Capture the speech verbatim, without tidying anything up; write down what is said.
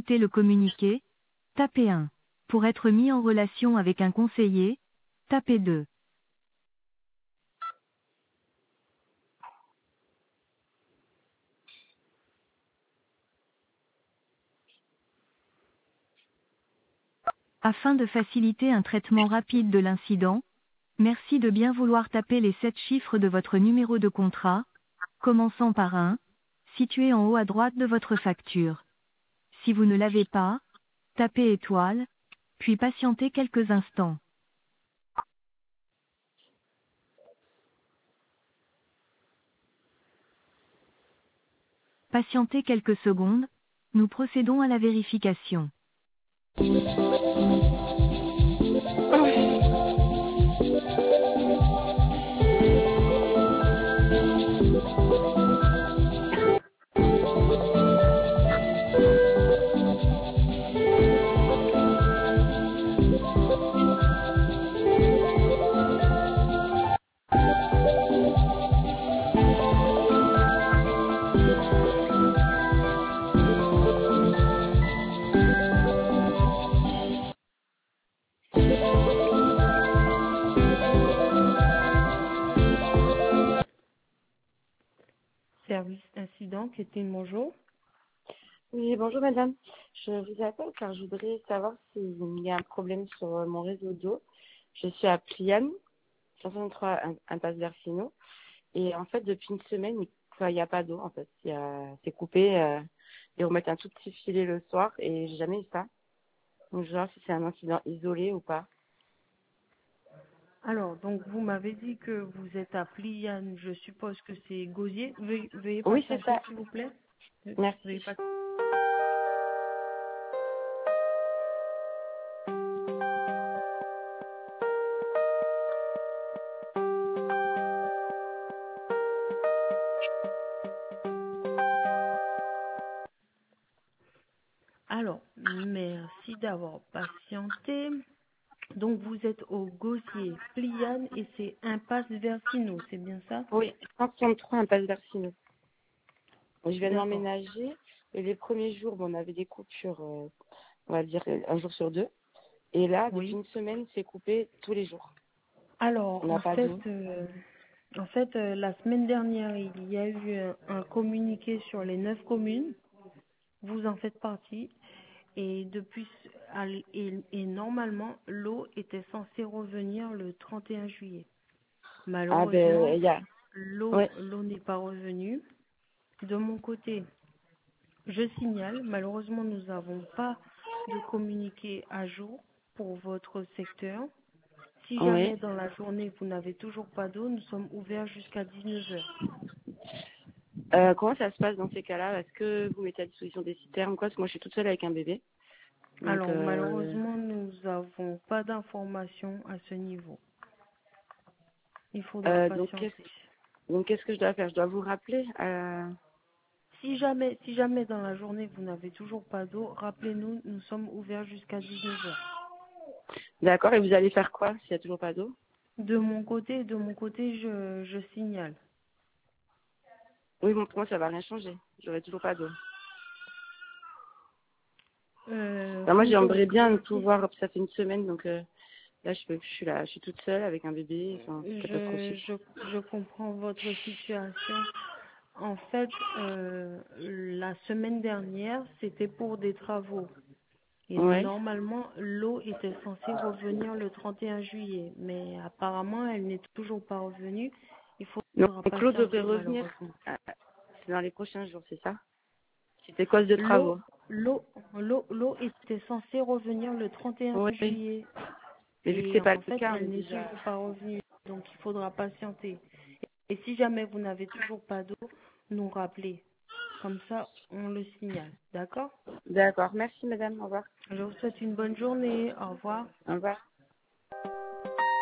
écouter le communiqué, tapez un. Pour être mis en relation avec un conseiller, tapez deux. Afin de faciliter un traitement rapide de l'incident, merci de bien vouloir taper les sept chiffres de votre numéro de contrat, commençant par un, situé en haut à droite de votre facture. Si vous ne l'avez pas, tapez étoile, puis patientez quelques instants. Patientez quelques secondes, nous procédons à la vérification. Service incident, Kétine, bonjour. Oui, bonjour madame. Je vous appelle car je voudrais savoir s'il y a un problème sur euh, mon réseau d'eau. Je suis à Pliane, soixante-trois impasse Versino. Et en fait, depuis une semaine, il enfin, il n'y a pas d'eau en fait. Il y a- C'est coupé. Euh, ils remettent un tout petit filet le soir et j'ai jamais eu ça. Donc je veux savoir si c'est un incident isolé ou pas. Alors, donc vous m'avez dit que vous êtes à Pliane, je suppose que c'est Gosier. Veuillez, veuillez Oui, c'est patienter, ça. s'il vous plaît. Merci. Veuillez pas- Alors, merci d'avoir patienté. Donc, vous êtes au Gosier, Pliane, et c'est impasse Versino, c'est bien ça? Oui, soixante-trois impasse Versino. Je viens D'accord. d'emménager et les premiers jours, bon, on avait des coupures, euh, on va dire un jour sur deux. Et là, depuis Oui. une semaine, c'est coupé tous les jours. On Alors, n'a en pas fait, d'eau. euh, en fait, euh, la semaine dernière, il y a eu euh, un communiqué sur les neuf communes. Vous en faites partie. Et depuis ce- al- et, et normalement, l'eau était censée revenir le trente et un juillet. Ah ben, Malheureusement, il y a... l'eau Ouais. l'eau n'est pas revenue. De mon côté, je signale, malheureusement, nous n'avons pas de communiqué à jour pour votre secteur. Si Oui. jamais dans la journée vous n'avez toujours pas d'eau, nous sommes ouverts jusqu'à dix-neuf heures. Euh, comment ça se passe dans ces cas-là? Est-ce que vous mettez à disposition des citernes ou quoi? Parce que moi, je suis toute seule avec un bébé. Donc, Alors euh, malheureusement, nous n'avons pas d'informations à ce niveau. Il faudra euh, donc, patienter. qu'est-ce donc, qu'est-ce que je dois faire? Je dois vous rappeler euh... Si jamais, si jamais dans la journée vous n'avez toujours pas d'eau, rappelez-nous, nous sommes ouverts jusqu'à dix-neuf heures. D'accord, et vous allez faire quoi s'il n'y a toujours pas d'eau? De mon côté, de mon côté, je, je signale. Oui, bon, pour moi, ça va rien changer. J'aurai toujours pas d'eau. Euh, Enfin, moi, comme je vous j'aimerais bien l'ai dit, pouvoir... Ça fait une semaine, donc euh, là, je, peux, je suis là, je suis toute seule avec un bébé. Enfin, c'est je, catastrophique. je, je comprends votre situation. En fait, euh, la semaine dernière, c'était pour des travaux. Et Ouais. normalement, l'eau était censée revenir le trente et un juillet. Mais apparemment, elle n'est toujours pas revenue. Il faudra Donc, l'eau devrait patienter, revenir malheureusement. euh, c'est dans les prochains jours, c'est ça? C'était cause de L'eau, travaux. l'eau, l'eau, l'eau était censée revenir le trente et un Oui. juillet. Mais vu que Et c'est pas en le fait, cas, on est elle n'est déjà... toujours pas revenue. Donc, il faudra patienter. Et si jamais vous n'avez toujours pas d'eau, nous rappeler. Comme ça, on le signale. D'accord? D'accord. Merci, madame. Au revoir. Je vous souhaite une bonne journée. Au revoir. Au revoir.